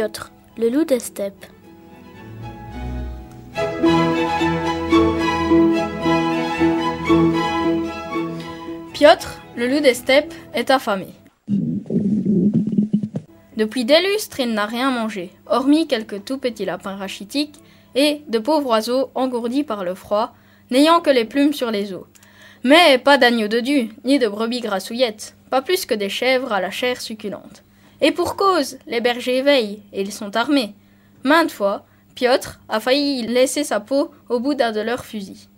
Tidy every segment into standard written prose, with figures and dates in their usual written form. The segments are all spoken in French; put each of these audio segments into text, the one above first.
Piotr, le loup des steppes. Piotr, le loup des steppes, est affamé. Depuis des lustres, il n'a rien mangé, hormis quelques tout petits lapins rachitiques et de pauvres oiseaux engourdis par le froid, n'ayant que les plumes sur les os. Mais pas d'agneaux dodus, ni de brebis grassouillettes, pas plus que des chèvres à la chair succulente. Et pour cause, les bergers veillent, et ils sont armés. Maintes fois, Piotr a failli laisser sa peau au bout d'un de leurs fusils.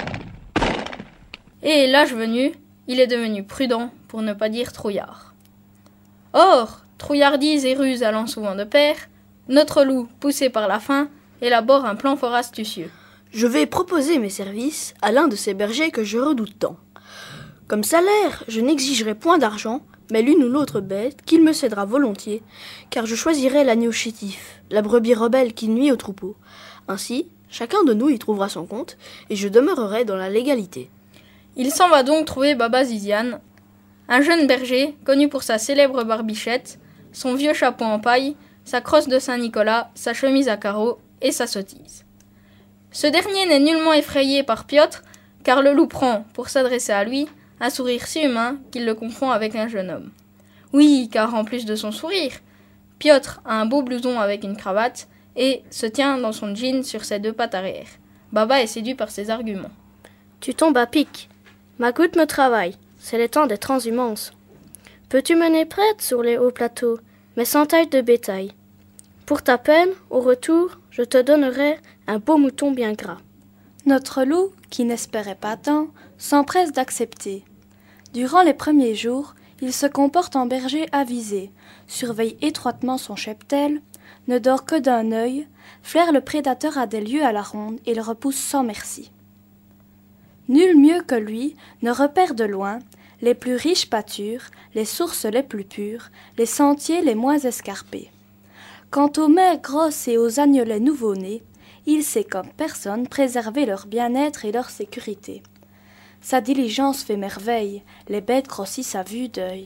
Et l'âge venu, il est devenu prudent, pour ne pas dire trouillard. Or, trouillardise et ruse allant souvent de pair, notre loup, poussé par la faim, élabore un plan fort astucieux. Je vais proposer mes services à l'un de ces bergers que je redoute tant. Comme salaire, je n'exigerai point d'argent, mais l'une ou l'autre bête qu'il me cédera volontiers, car je choisirai l'agneau chétif, la brebis rebelle qui nuit au troupeau. Ainsi, chacun de nous y trouvera son compte, et je demeurerai dans la légalité. Il s'en va donc trouver Baba Ziziane, un jeune berger connu pour sa célèbre barbichette, son vieux chapeau en paille, sa crosse de Saint-Nicolas, sa chemise à carreaux et sa sottise. Ce dernier n'est nullement effrayé par Piotr, car le loup prend, pour s'adresser à lui, un sourire si humain qu'il le confond avec un jeune homme. Oui, car en plus de son sourire, Piotr a un beau blouson avec une cravate et se tient dans son jean sur ses deux pattes arrière. Baba est séduit par ses arguments. Tu tombes à pic. Ma goutte me travaille. C'est le temps des transhumances. Peux-tu mener prête sur les hauts plateaux, mais sans taille de bétail? Pour ta peine, au retour, je te donnerai un beau mouton bien gras. Notre loup, qui n'espérait pas tant, s'empresse d'accepter. Durant les premiers jours, il se comporte en berger avisé, surveille étroitement son cheptel, ne dort que d'un œil, flaire le prédateur à des lieues à la ronde et le repousse sans merci. Nul mieux que lui ne repère de loin les plus riches pâtures, les sources les plus pures, les sentiers les moins escarpés. Quant aux mères grosses et aux agnolets nouveau-nés, il sait comme personne préserver leur bien-être et leur sécurité. Sa diligence fait merveille, les bêtes grossissent à vue d'œil.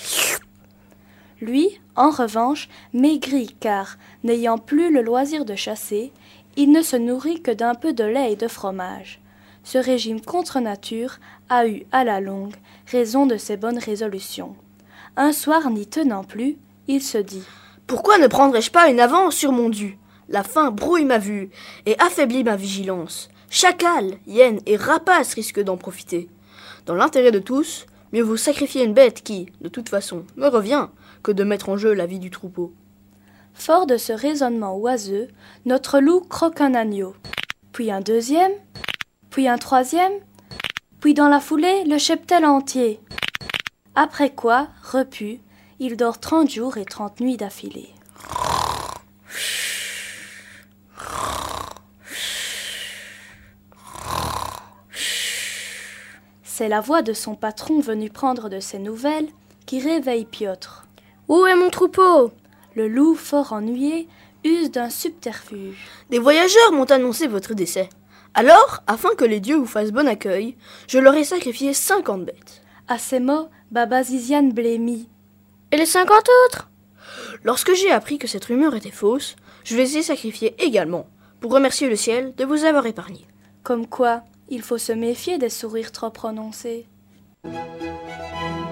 Lui, en revanche, maigrit car, n'ayant plus le loisir de chasser, il ne se nourrit que d'un peu de lait et de fromage. Ce régime contre nature a eu, à la longue, raison de ses bonnes résolutions. Un soir, n'y tenant plus, il se dit « Pourquoi ne prendrais-je pas une avance sur mon dû? La faim brouille ma vue et affaiblit ma vigilance. Chacal, hyène et rapace risquent d'en profiter. Dans l'intérêt de tous, mieux vaut sacrifier une bête qui, de toute façon, me revient, que de mettre en jeu la vie du troupeau. » Fort de ce raisonnement oiseux, notre loup croque un agneau, puis un deuxième, puis un troisième, puis dans la foulée, le cheptel entier. Après quoi, repu, il dort 30 jours et 30 nuits d'affilée. C'est la voix de son patron venu prendre de ses nouvelles qui réveille Piotr. « Où est mon troupeau ?» Le loup, fort ennuyé, use d'un subterfuge. « Des voyageurs m'ont annoncé votre décès. Alors, afin que les dieux vous fassent bon accueil, je leur ai sacrifié 50 bêtes. » À ces mots, Baba Ziziane blêmit. « Et les 50 autres ?» Lorsque j'ai appris que cette rumeur était fausse, je les ai sacrifiés également, pour remercier le ciel de vous avoir épargné. Comme quoi, il faut se méfier des sourires trop prononcés.